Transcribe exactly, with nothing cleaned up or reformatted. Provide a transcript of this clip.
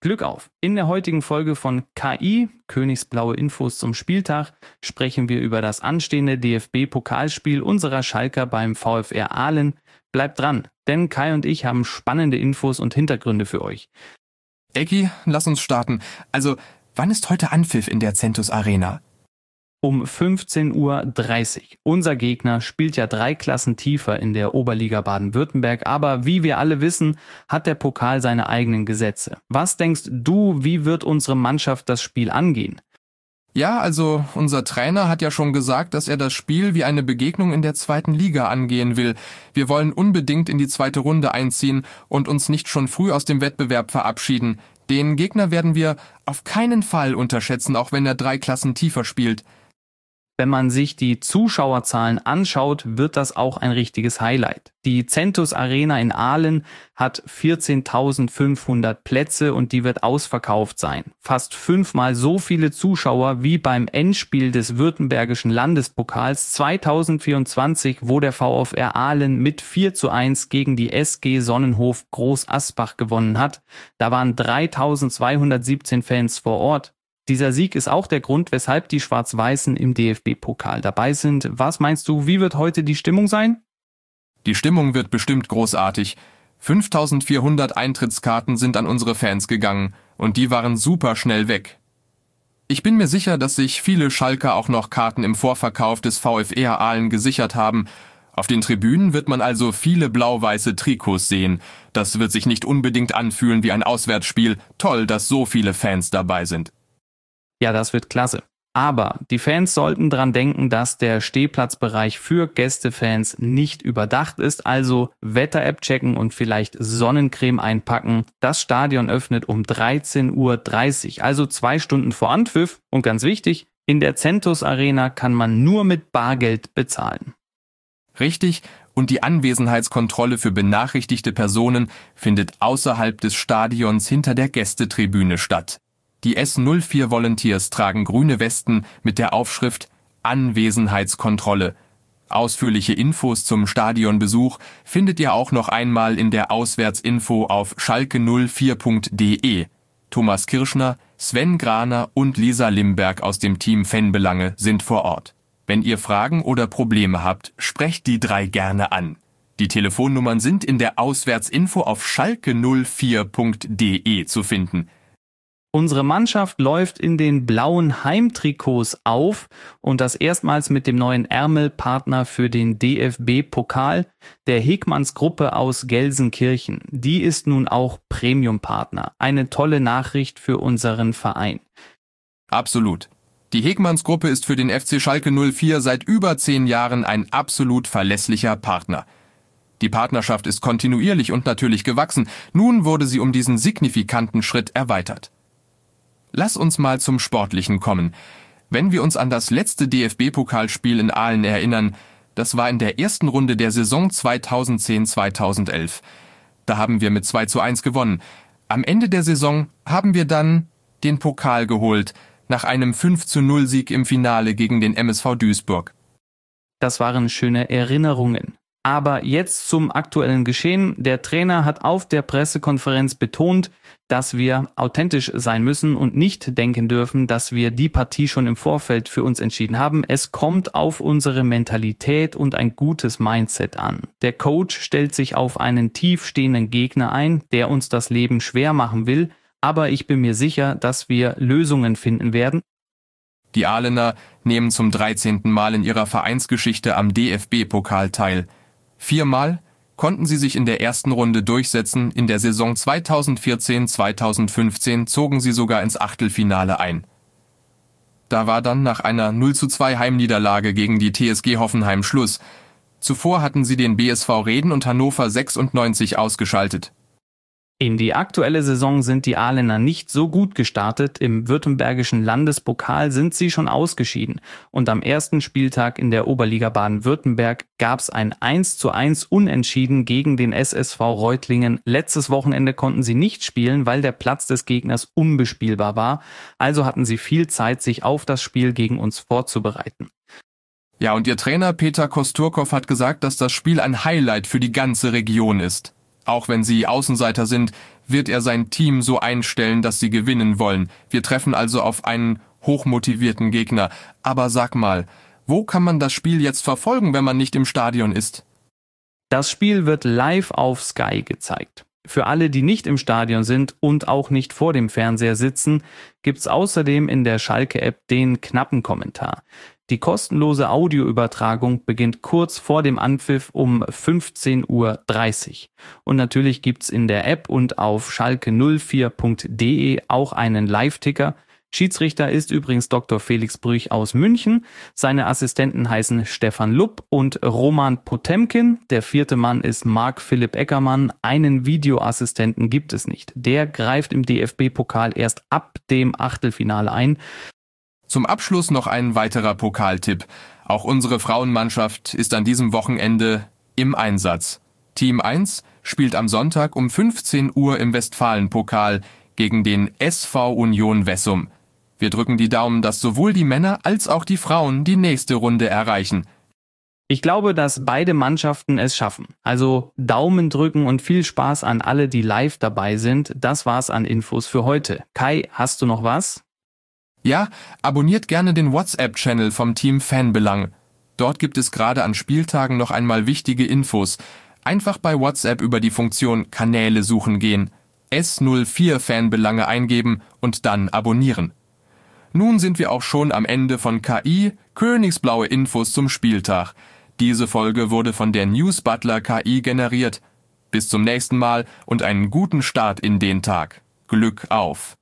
Glück auf! In der heutigen Folge von K I, Königsblaue Infos zum Spieltag, sprechen wir über das anstehende D F B-Pokalspiel unserer Schalker beim VfR Aalen. Bleibt dran, denn Kai und ich haben spannende Infos und Hintergründe für euch. Ecki, lass uns starten. Also, wann ist heute Anpfiff in der Centus Arena? Um fünfzehn Uhr dreißig. Unser Gegner spielt ja drei Klassen tiefer in der Oberliga Baden-Württemberg, aber wie wir alle wissen, hat der Pokal seine eigenen Gesetze. Was denkst du, wie wird unsere Mannschaft das Spiel angehen? Ja, also unser Trainer hat ja schon gesagt, dass er das Spiel wie eine Begegnung in der zweiten Liga angehen will. Wir wollen unbedingt in die zweite Runde einziehen und uns nicht schon früh aus dem Wettbewerb verabschieden. Den Gegner werden wir auf keinen Fall unterschätzen, auch wenn er drei Klassen tiefer spielt. Wenn man sich die Zuschauerzahlen anschaut, wird das auch ein richtiges Highlight. Die Centus Arena in Aalen hat vierzehntausendfünfhundert Plätze und die wird ausverkauft sein. Fast fünfmal so viele Zuschauer wie beim Endspiel des Württembergischen Landespokals zweitausendvierundzwanzig, wo der VfR Aalen mit vier zu eins gegen die S G Sonnenhof Groß Asbach gewonnen hat. Da waren dreitausendzweihundertsiebzehn Fans vor Ort. Dieser Sieg ist auch der Grund, weshalb die Schwarz-Weißen im D F B-Pokal dabei sind. Was meinst du, wie wird heute die Stimmung sein? Die Stimmung wird bestimmt großartig. fünftausendvierhundert Eintrittskarten sind an unsere Fans gegangen und die waren super schnell weg. Ich bin mir sicher, dass sich viele Schalker auch noch Karten im Vorverkauf des VfR Aalen gesichert haben. Auf den Tribünen wird man also viele blau-weiße Trikots sehen. Das wird sich nicht unbedingt anfühlen wie ein Auswärtsspiel. Toll, dass so viele Fans dabei sind. Ja, das wird klasse. Aber die Fans sollten dran denken, dass der Stehplatzbereich für Gästefans nicht überdacht ist. Also Wetter-App checken und vielleicht Sonnencreme einpacken. Das Stadion öffnet um dreizehn Uhr dreißig, also zwei Stunden vor Anpfiff. Und ganz wichtig, in der Centus Arena kann man nur mit Bargeld bezahlen. Richtig, und die Anwesenheitskontrolle für benachrichtigte Personen findet außerhalb des Stadions hinter der Gästetribüne statt. Die S null vier Volunteers tragen grüne Westen mit der Aufschrift Anwesenheitskontrolle. Ausführliche Infos zum Stadionbesuch findet ihr auch noch einmal in der Auswärtsinfo auf schalke null vier punkt de. Thomas Kirschner, Sven Graner und Lisa Limberg aus dem Team Fanbelange sind vor Ort. Wenn ihr Fragen oder Probleme habt, sprecht die drei gerne an. Die Telefonnummern sind in der Auswärtsinfo auf schalke null vier punkt de zu finden. Unsere Mannschaft läuft in den blauen Heimtrikots auf und das erstmals mit dem neuen Ärmelpartner für den D F B-Pokal, der Hegmanns Gruppe aus Gelsenkirchen. Die ist nun auch Premium-Partner. Eine tolle Nachricht für unseren Verein. Absolut. Die Hegmanns Gruppe ist für den F C Schalke null vier seit über zehn Jahren ein absolut verlässlicher Partner. Die Partnerschaft ist kontinuierlich und natürlich gewachsen. Nun wurde sie um diesen signifikanten Schritt erweitert. Lass uns mal zum Sportlichen kommen. Wenn wir uns an das letzte D F B-Pokalspiel in Aalen erinnern, das war in der ersten Runde der Saison zweitausendzehn zweitausendelf. Da haben wir mit zwei zu eins gewonnen. Am Ende der Saison haben wir dann den Pokal geholt, nach einem fünf zu null Sieg im Finale gegen den M S V Duisburg. Das waren schöne Erinnerungen. Aber jetzt zum aktuellen Geschehen. Der Trainer hat auf der Pressekonferenz betont, dass wir authentisch sein müssen und nicht denken dürfen, dass wir die Partie schon im Vorfeld für uns entschieden haben. Es kommt auf unsere Mentalität und ein gutes Mindset an. Der Coach stellt sich auf einen tiefstehenden Gegner ein, der uns das Leben schwer machen will, aber ich bin mir sicher, dass wir Lösungen finden werden. Die Aalener nehmen zum dreizehnten Mal in ihrer Vereinsgeschichte am D F B-Pokal teil. Viermal konnten sie sich in der ersten Runde durchsetzen, in der Saison zweitausendvierzehn zweitausendfünfzehn zogen sie sogar ins Achtelfinale ein. Da war dann nach einer null zu zwei Heimniederlage gegen die T S G Hoffenheim Schluss. Zuvor hatten sie den B S V Reden und Hannover sechsundneunzig ausgeschaltet. In die aktuelle Saison sind die Aalener nicht so gut gestartet. Im Württembergischen Landespokal sind sie schon ausgeschieden. Und am ersten Spieltag in der Oberliga Baden-Württemberg gab es ein eins zu eins Unentschieden gegen den S S V Reutlingen. Letztes Wochenende konnten sie nicht spielen, weil der Platz des Gegners unbespielbar war. Also hatten sie viel Zeit, sich auf das Spiel gegen uns vorzubereiten. Ja, und ihr Trainer Peter Kosturkow hat gesagt, dass das Spiel ein Highlight für die ganze Region ist. Auch wenn sie Außenseiter sind, wird er sein Team so einstellen, dass sie gewinnen wollen. Wir treffen also auf einen hochmotivierten Gegner. Aber sag mal, wo kann man das Spiel jetzt verfolgen, wenn man nicht im Stadion ist? Das Spiel wird live auf Sky gezeigt. Für alle, die nicht im Stadion sind und auch nicht vor dem Fernseher sitzen, gibt's außerdem in der Schalke-App den knappen Kommentar. Die kostenlose Audioübertragung beginnt kurz vor dem Anpfiff um fünfzehn Uhr dreißig. Und natürlich gibt's in der App und auf schalke null vier punkt de auch einen Live-Ticker. Schiedsrichter ist übrigens Doktor Felix Brüch aus München. Seine Assistenten heißen Stefan Lupp und Roman Potemkin. Der vierte Mann ist Marc Philipp Eckermann. Einen Videoassistenten gibt es nicht. Der greift im D F B-Pokal erst ab dem Achtelfinale ein. Zum Abschluss noch ein weiterer Pokaltipp. Auch unsere Frauenmannschaft ist an diesem Wochenende im Einsatz. Team eins spielt am Sonntag um fünfzehn Uhr im Westfalenpokal gegen den S V Union Wessum. Wir drücken die Daumen, dass sowohl die Männer als auch die Frauen die nächste Runde erreichen. Ich glaube, dass beide Mannschaften es schaffen. Also Daumen drücken und viel Spaß an alle, die live dabei sind. Das war's an Infos für heute. Kai, hast du noch was? Ja, abonniert gerne den WhatsApp-Channel vom Team Fanbelang. Dort gibt es gerade an Spieltagen noch einmal wichtige Infos. Einfach bei WhatsApp über die Funktion Kanäle suchen gehen, S null vier Fanbelange eingeben und dann abonnieren. Nun sind wir auch schon am Ende von K I, Königsblaue Infos zum Spieltag. Diese Folge wurde von der News Butler K I generiert. Bis zum nächsten Mal und einen guten Start in den Tag. Glück auf!